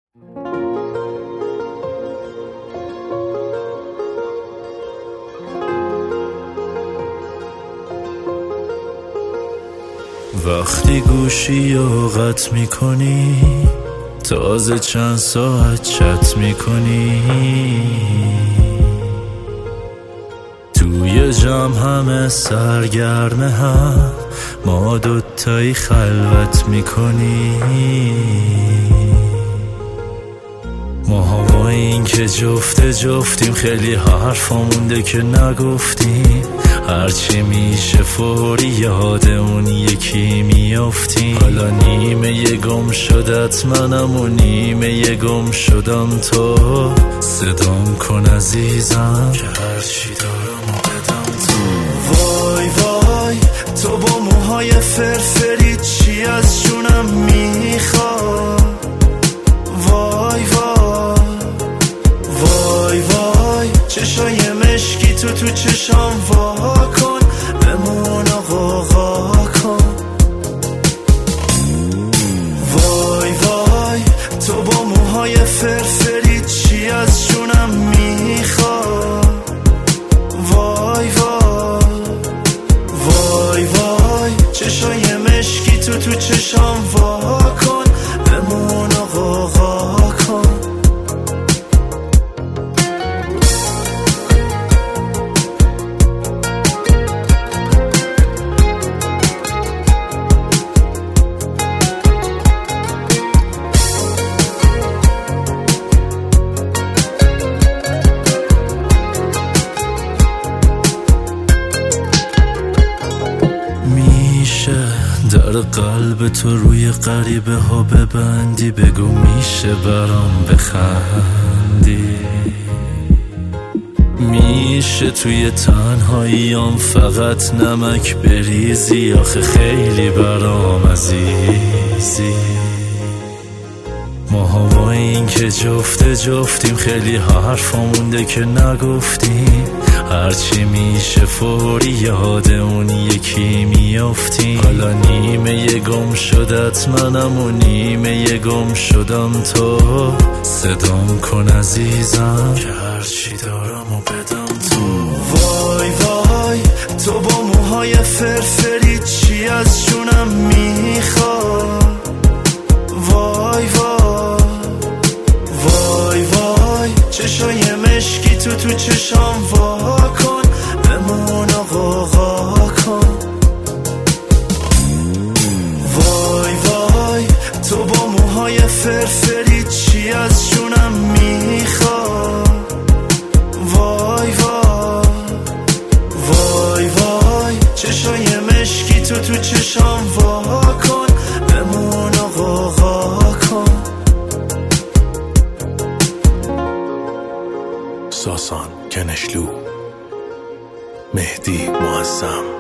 وقتی گوشی رو قطع میکنی، تازه چند ساعت چت میکنی، توی جمع همه سرگرمه هم، ما دوتایی خلوت میکنی. ما با این که جفتیم خیلی حرفا مونده که نگفتیم، هرچی میشه فوری یاد اون یکی میافتیم. حالا نیمه گم شدت منم و نیمه گم شدم تو، صدام کن عزیزم که هرچی دارم و بدم تو. وای وای تو با موهای فرفری چی از جونم میخواد؟ وای وای وای وای چشای مشکی تو چشام وا کن، بمون و غوغا کن. وای وای تو با موهای فرفری چی از جونم میخواد؟ وای وای وای وای چشای مشکی تو چشام وا کن، بمون و غوغا کن. در قلب تو روی غریبه ها ببندی، بگو میشه برام بخندی، میشه توی تنهاییام فقط نمک بریزی، آخه خیلی برام عزیزی. ما با این که جفتیم خیلی حرفا مونده که نگفتیم، هرچی میشه فوری یاد اون یکی میافتیم. حالا نیمه گم شدت منم و نیمه گم شدم تو، صدام کن عزیزم که هرچی دارم و بدم تو. وای وای تو با موهای فرفری چی از جونم میخواد؟ وای وای وای وای چشای مشکی تو چشام وا کن، بمون و غوغا کن. وای وای تو با موهای فرفری چی از جونم میخواد؟ وای وای وای وای چشای مشکی تو چشام وا کن، بمون و غوغا کن. ساسان کنشلو، مهدی معظم.